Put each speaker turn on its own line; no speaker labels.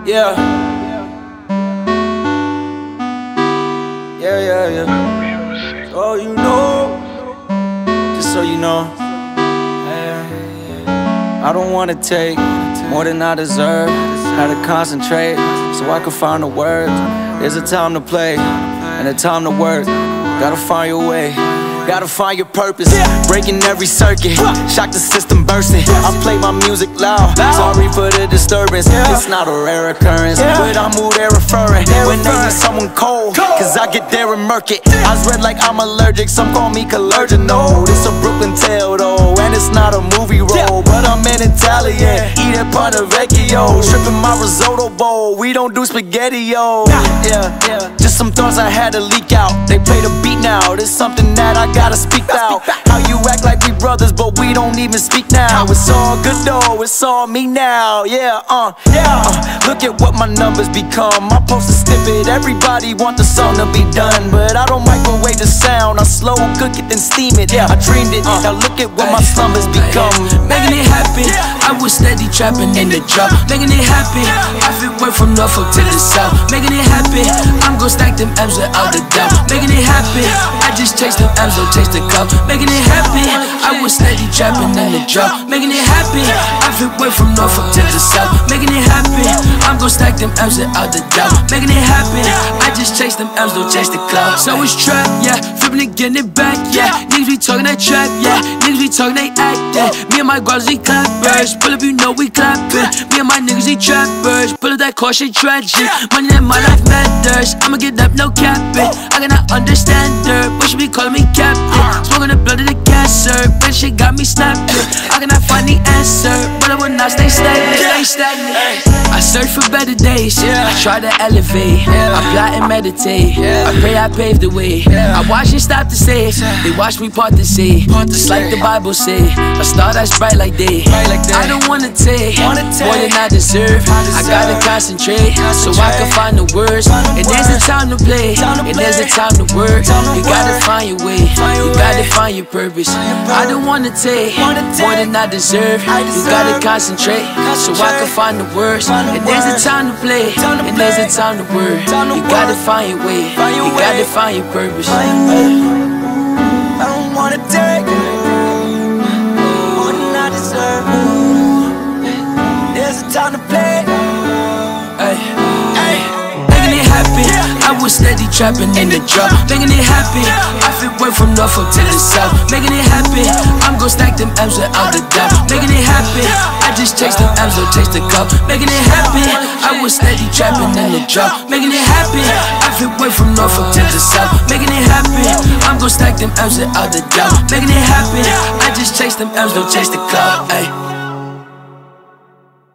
Yeah. Yeah. Oh, you know. Just so you know. I don't wanna take more than I deserve. Gotta concentrate so I can find the words. There's a time to play and a time to work. Gotta find your way. Gotta find your purpose, breaking every circuit, shock the system bursting. I play my music loud, sorry for the disturbance. It's not a rare occurrence, but I'm who they're referring when they need someone cold, cause I get there and murk it. Eyes red like I'm allergic, some call me Colurgino. It's a Brooklyn tale though, and it's not a movie role, but I'm an Italian, eat at Ponte Vecchio, stripping my risotto bowl, we don't do spaghetti-o. Just some thoughts I had to leak out. They play the beat now, there's something that I gotta speak out. How you act like we brothers, but we don't even speak now. It's all good though, it's all me now. Look at what my numbers become. I post a snippet, everybody want the song to be done, but I don't microwave the sound. I slow cook it then steam it. I dreamed it, now look at what my slumbers become.
Making it happen, I was steady trapping in the drop. Making it happen, I fit work from Norfolk to the south. Making it happen, I'm gon' stack them M's without a doubt. Making it happen, I just chase them M's, don't chase the cup. Making it happen, I was steady trapping in the drop. Making it happen, I fit work from Norfolk to the south. Making it happen, I'm gon' stack them M's without a doubt. Making it happen, I just chase them M's, don't chase the clout. So it's trap, yeah, flipping and getting it back, yeah. Niggas be talking that trap, yeah. Niggas be talking they act, yeah. Me and my girls, we clappers. Pull up, you know we clapping. Me and my niggas, we trappers. Pull up that car, shit tragic. Money that my life matters. I'ma get up, no capping. I cannot understand her, but she be calling me captain. Smoking the blood of the cancer, but shit got me snapping. I cannot find the answer, but I will not stay stagnant. I search for better days, I try to elevate, I plot and meditate, I pray I pave the way. I watch and stop to say, they watch me part the sea. Just like the Bible say, a star that's bright like day. I don't wanna take more than I deserve. I gotta concentrate so I can find the words. And there's a time to play, and there's a time to work. You gotta find your way, you gotta find your purpose. I don't wanna take more than I deserve. You gotta concentrate so I can find the words. And there's a time to play, and there's a time to work. You gotta find your way, you gotta find your purpose.
I don't wanna take more than I deserve. There's a time to play.
Making it happen, I was steady trapping in the drop. Making it happen, I fit work from Norfolk to the south. Making it happen, I'm gon' stack them M's without a doubt. Making it happen, I just chase them M's, don't chase the cup. Making it happen, I was steady trapping in the drop. Making it happen, I fit work from Norfolk to the south. Making it happen, I'm gon' stack them M's without a doubt. Making it happen, I just chase them M's, don't chase the cup.